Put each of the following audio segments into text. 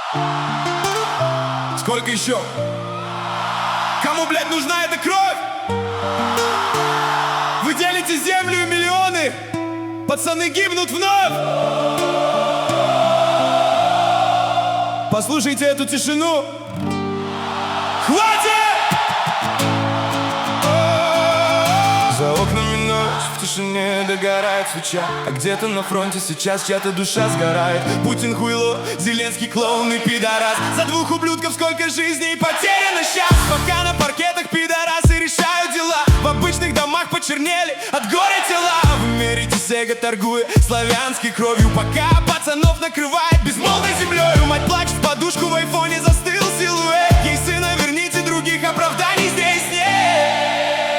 Сколько еще? Кому, блядь, нужна эта кровь? Вы делите землю и миллионы. Пацаны гибнут вновь. Послушайте эту тишину. Хватит! За окнами ночь, в тишине догорает свеча. А где-то на фронте сейчас чья-то душа сгорает. Путин хуйло, Зеленский клоун и пидорас. За двух ублюдков сколько жизней потеряно сейчас. Пока на паркетах пидорасы решают дела. В обычных домах почернели от горя тела. Вы меритесь эго, торгуя славянской кровью. Пока пацанов накрывает безмолвной землей. Мать плачет в подушку, в айфоне застыл силуэт. Ей сына верните, других оправданий здесь нет.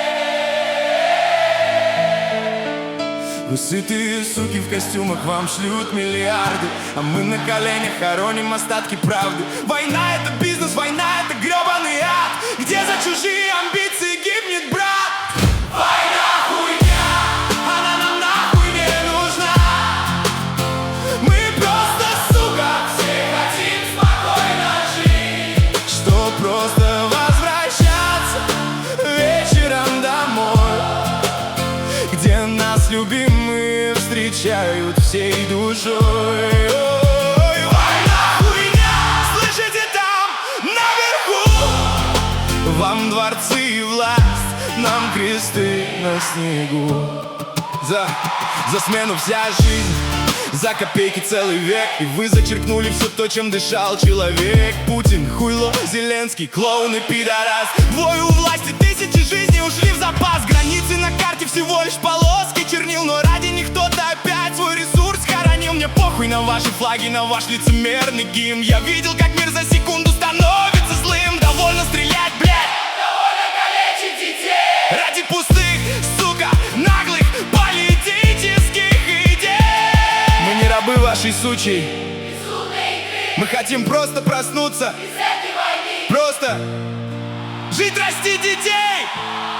Вы сытые суки в костюмах, вам шлют миллиарды. А мы на коленях хороним остатки правды. Война — это бизнес, война — это гребаный ад, где за чужие амбиции гибнет брат. Война хуйня, она нам нахуй не нужна. Мы просто, сука, все хотим спокойно жить. Что просто возвращаться вечером домой, где нас любимые встречают всей душой. Ой, война хуйня, слышите там наверху? Вам дворцы и власть, нам кресты на снегу. За смену вся жизнь, за копейки целый век. И вы зачеркнули все то, чем дышал человек. Путин, хуйло, Зеленский, клоун и пидорас. Двое у власти, тысячи жизней ушли в запас. Границы на карте всего лишь полоски чернил, но ради них кто-то опять свой ресурс хоронил. Мне похуй на ваши флаги, на ваш лицемерный гимн. Я видел, как мир за секунду становится злым. Довольно стрелять, блядь, довольно калечить детей ради пустых, сука, наглых политических идей. Мы не рабы вашей сучей. Мы хотим просто проснуться из этой войны. Просто жить, расти детей.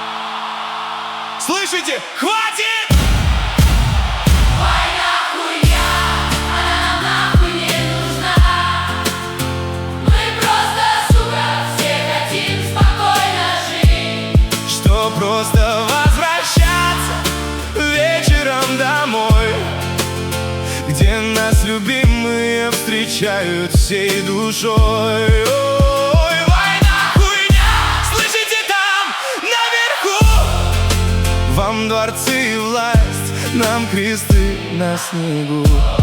Слышите? Хватит! Война хуйня, она нам нахуй не нужна. Мы просто, сука, все хотим спокойно жить. Что просто возвращаться вечером домой, где нас любимые встречают всей душой. Ой, война хуйня, слышите там наверху? Вам дворцы и власть, нам кресты на снегу.